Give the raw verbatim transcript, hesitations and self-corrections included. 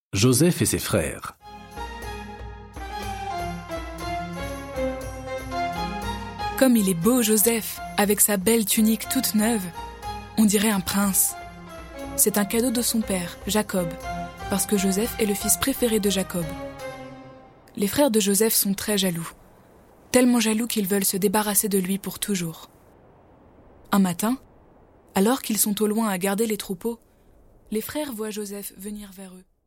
Joseph et ses frères. Comme il est beau, Joseph, avec sa belle tunique toute neuve. On dirait un prince. C'est un cadeau de son père, Jacob, parce que Joseph est le fils préféré de Jacob. Les frères de Joseph sont très jaloux, tellement jaloux qu'ils veulent se débarrasser de lui pour toujours. Un matin, alors qu'ils sont au loin à garder les troupeaux, les frères voient Joseph venir vers eux.